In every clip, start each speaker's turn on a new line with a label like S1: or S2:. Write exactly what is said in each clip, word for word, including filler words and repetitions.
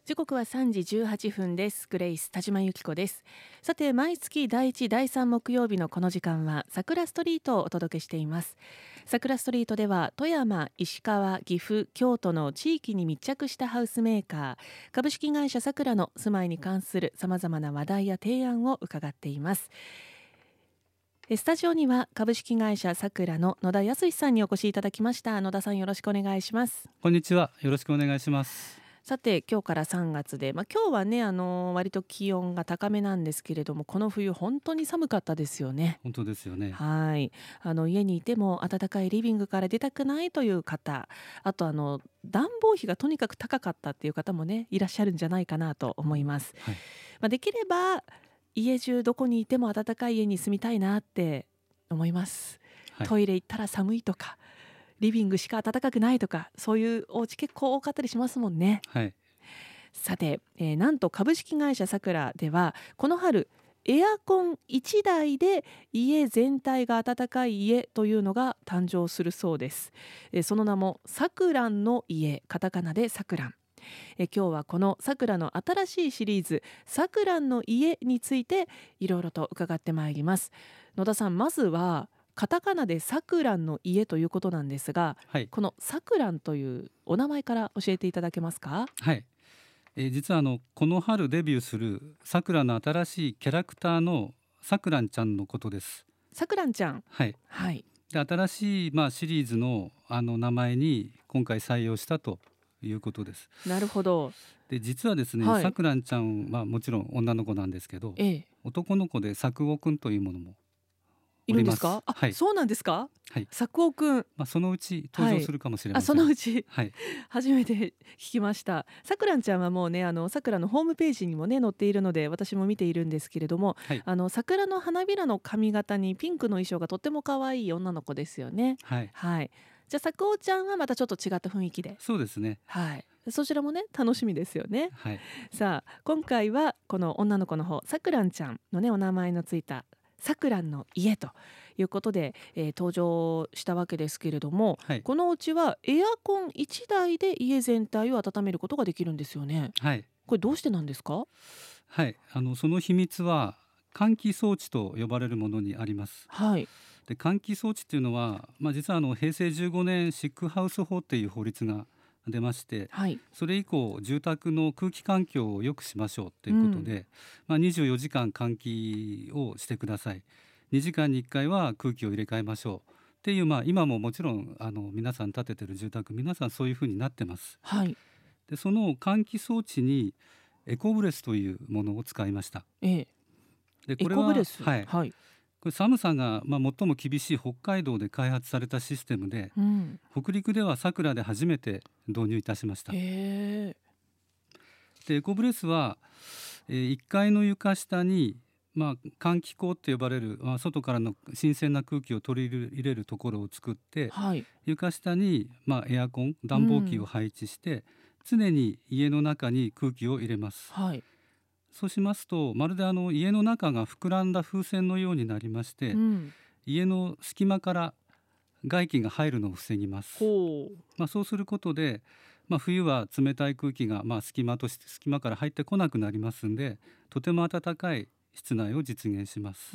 S1: 時刻はさんじじゅうはっぷんです。グレイス田島由紀子です。さて、毎月だいいちだいさん木曜日のこの時間は桜ストリートをお届けしています。桜ストリートでは富山、石川、岐阜、京都の地域に密着したハウスメーカー株式会社さくらの住まいに関するさまざまな話題や提案を伺っています。スタジオには株式会社さくらの野田康さんにお越しいただきました。野田さん、よろしくお願いします。
S2: こんにちは、よろしくお願いします。
S1: さて、今日からさんがつで、まあ、今日はねあの割と気温が高めなんですけれども、この冬本当に寒かったですよね。
S2: 本当ですよね。
S1: はいあの家にいても暖かいリビングから出たくないという方、あとあの暖房費がとにかく高かったっていう方もねいらっしゃるんじゃないかなと思います。
S2: はい、
S1: まあ、できれば家中どこにいても暖かい家に住みたいなって思います。
S2: はい、
S1: トイレ行ったら寒いとか、リビングしか暖かくないとか、そういうお家結構多かったりしますもんね。
S2: はい、
S1: さて、えー、なんと株式会社さくらではこの春エアコンいちだいで家全体が暖かい家というのが誕生するそうです。えー、その名もさくらんの家、カタカナでさくらん。え今日はこのさくらの新しいシリーズさくらんの家についていろいろと伺ってまいります。野田さん、まずはカタカナでさくらんの家ということなんですが、
S2: はい、
S1: このさくらんというお名前から教えていただけますか？
S2: はいえー、実はあのこの春デビューするさくらの新しいキャラクターのさくらんちゃんのことです。
S1: さくらんちゃん、
S2: はい、
S1: はい、
S2: で新しい、まあ、シリーズの、あの名前に今回採用したということです。
S1: なるほど。
S2: で実はですね、
S1: はい、
S2: さくらんちゃんはもちろん女の子なんですけど、
S1: ええ、
S2: 男の子でさくおくんというものも
S1: い
S2: おります。
S1: るんですか？あ、
S2: はい、
S1: そうなんですか？
S2: はい、
S1: さくおくん、
S2: まあ、そのうち登場するかもしれません。
S1: あ、そのうち
S2: はい、
S1: 初めて聞きました。さくらんちゃんはもうね、あのさくらのホームページにもね載っているので私も見ているんですけれども、
S2: はい、
S1: あの桜の花びらの髪型にピンクの衣装がとっても可愛い女の子ですよね。
S2: はい、
S1: はい。じゃあさくおちゃんはまたちょっと違った雰囲気で、
S2: そうですね。
S1: はい、そちらもね楽しみですよね。
S2: はい、
S1: さあ、今回はこの女の子の方さくらんちゃんのねお名前のついたさくらんの家ということで、えー登場したわけですけれども、
S2: はい、
S1: このうちはエアコンいちだいで家全体を温めることができるんですよね。
S2: はい、
S1: これどうしてなんですか？
S2: はい、あのその秘密は換気装置と呼ばれるものにあります。
S1: はい、
S2: で換気装置っていうのは、まあ、実はあの平成じゅうごねんシックハウス法っていう法律が出まして、
S1: はい、
S2: それ以降住宅の空気環境を良くしましょうということで、うん、まあ、にじゅうよじかん換気をしてください、にじかんにいっかいは空気を入れ替えましょうっていう、まあ、今ももちろんあの皆さん建ててる住宅皆さんそういうふうになってます。
S1: はい、
S2: でその換気装置にエコブレスというものを使いました。
S1: ええ、
S2: で
S1: エ
S2: これは
S1: コブレス、
S2: はい、
S1: はい、
S2: これ寒さが、まあ、最も厳しい北海道で開発されたシステムで、
S1: うん、
S2: 北陸ではさくらで初めて導入いたしました。
S1: へえ、
S2: でエコブレスは、えー、いっかいの床下に、まあ、換気口って呼ばれる、まあ、外からの新鮮な空気を取り入れるところを作って、
S1: はい、
S2: 床下に、まあ、エアコン暖房機を配置して、うん、常に家の中に空気を入れます。
S1: はい、
S2: そうしますとまるであの家の中が膨らんだ風船のようになりまして、
S1: うん、
S2: 家の隙間から外気が入るのを防ぎます。
S1: ほう、
S2: まあ、そうすることで、まあ、冬は冷たい空気が、まあ、隙間として隙間から入ってこなくなりますんで、とても暖かい室内を実現します。
S1: うん、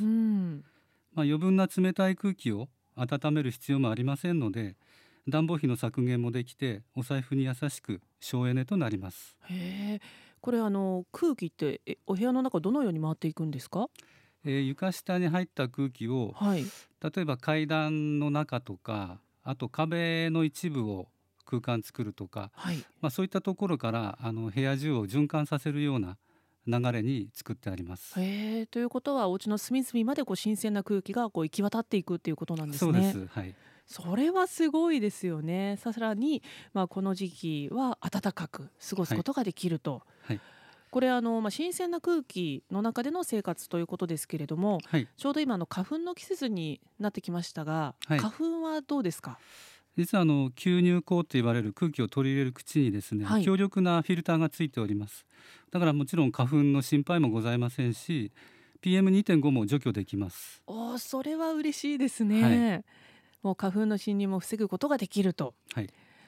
S2: まあ、余分な冷たい空気を温める必要もありませんので、暖房費の削減もできてお財布に優しく省エネとなります。
S1: へえ、これあの空気ってえお部屋の中どのように回っていくんですか？
S2: えー床下に入った空気を
S1: はい、
S2: 例えば階段の中とか、あと壁の一部を空間作るとか、
S1: はい、
S2: まあ、そういったところからあの部屋中を循環させるような流れに作ってあります。
S1: へえ、ということはお家の隅々までこう新鮮な空気がこう行き渡っていくっていうことなんですね。
S2: そうです、はい、
S1: それはすごいですよね。さらに、まあ、この時期は暖かく過ごす
S2: はい、
S1: ことができると、
S2: はい、
S1: これあの、まあ、新鮮な空気の中での生活ということですけれども、
S2: はい、
S1: ちょうど今の花粉の季節になってきましたが、
S2: はい、
S1: 花粉はどうですか？
S2: 実はあの吸入口と言われる空気を取り入れる口にですね、
S1: はい、
S2: 強力なフィルターがついております。だからもちろん花粉の心配もございませんし、 ピーエムにてんご も除去できます。
S1: おー、それは嬉しいです
S2: はい、
S1: ね。もう花粉の侵入も防ぐことができると。
S2: はい、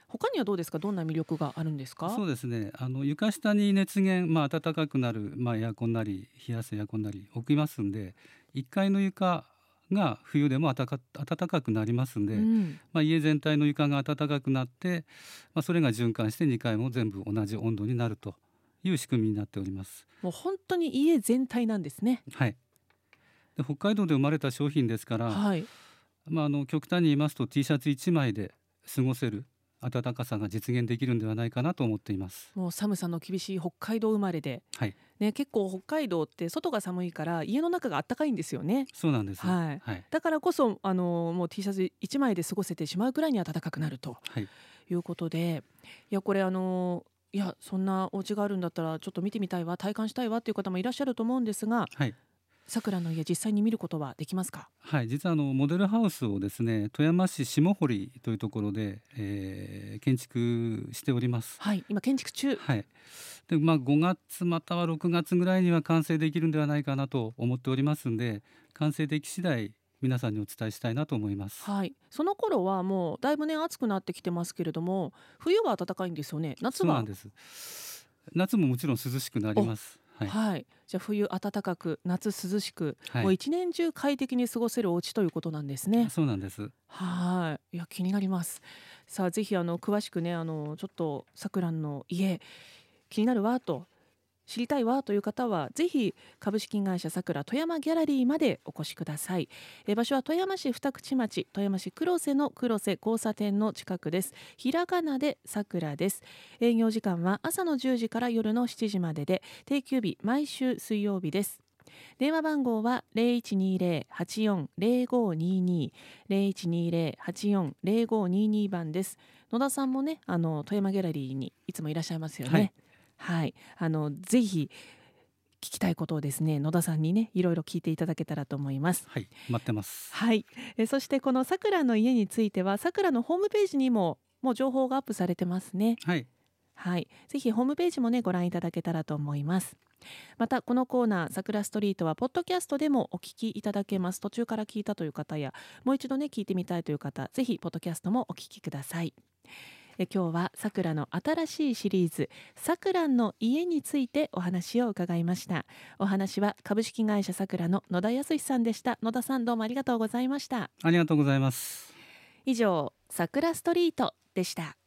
S1: 他にはどうですか？どんな魅力があるんですか？
S2: そうですね、あの床下に熱源、まあ、暖かくなる、まあ、エアコンなり冷やすエアコンなり置きますんで、いっかいの床が冬でも暖か、暖かくなりますんで、
S1: うん、
S2: まあ、家全体の床が暖かくなって、まあ、それが循環してにかいも全部同じ温度になるという仕組みになっております。
S1: もう本当に家全体なんですね。
S2: はい、で北海道で生まれた商品ですから、
S1: はい。
S2: まあ、あの極端に言いますと T シャツいちまいで過ごせる暖かさが実現できるんではないかなと思っています。
S1: もう寒さの厳しい北海道生まれで、
S2: はい、
S1: ね、結構北海道って外が寒いから家の中が暖かいんですよね。
S2: そうなんです。
S1: はい、
S2: はい、
S1: だからこそあのもう T シャツいちまいで過ごせてしまうくらいに暖かくなると
S2: はい、
S1: いうことで、いやこれあのいやそんなお家があるんだったらちょっと見てみたいわ、体感したいわっていう方もいらっしゃると思うんですが、
S2: はい、
S1: さくらの家実際に見ることはできますか？
S2: はい、実はあのモデルハウスをですね、富山市下堀というところで、えー建築しております。
S1: はい、今建築中。
S2: はい、でまあ、ごがつまたはろくがつぐらいには完成できるんではないかなと思っておりますんで、完成でき次第皆さんにお伝えしたいなと思います。
S1: はい、その頃はもうだいぶね暑くなってきてますけれども、冬は暖かいんですよね。夏は
S2: そうなんです。夏ももちろん涼しくなります。はい、
S1: はい、じゃあ冬暖かく夏涼しく、
S2: はい、
S1: もう一年中快適に過ごせるお家ということなんですね。
S2: そうなんです。
S1: はい、いや気になります。さあぜひあの詳しくね、あのちょっとさくらんの家気になるわと知りたいわという方はぜひ株式会社さくら富山ギャラリーまでお越しください。え場所は富山市二口町、富山市黒瀬の黒瀬交差点の近くです。ひらがなでさくらです。営業時間は朝のじゅうじから夜のしちじまでで、定休日毎週水曜日です。電話番号は ゼロいちにゼロ はちよん ゼロごにに ゼロいちにゼロ はちよん ゼロごにに番です。野田さんもね、あの富山ギャラリーにいつもいらっしゃいますよね。はい、あのぜひ聞きたいことをですね、野田さんにねいろいろ聞いていただけたらと思います。
S2: はい、待ってます。
S1: はい、えそしてこのさくらの家についてはさくらのホームページにももう情報がアップされてますね。
S2: はい、
S1: はい、ぜひホームページもねご覧いただけたらと思います。またこのコーナーさくらストリートはポッドキャストでもお聞きいただけます。途中から聞いたという方やもう一度ね聞いてみたいという方、ぜひポッドキャストもお聞きください。え今日はさくらの新しいシリーズさくらんの家についてお話を伺いました。お話は株式会社さくらの野田康さんでした。野田さんどうもありがとうございました。
S2: ありがとうございます。
S1: 以上さくらストリートでした。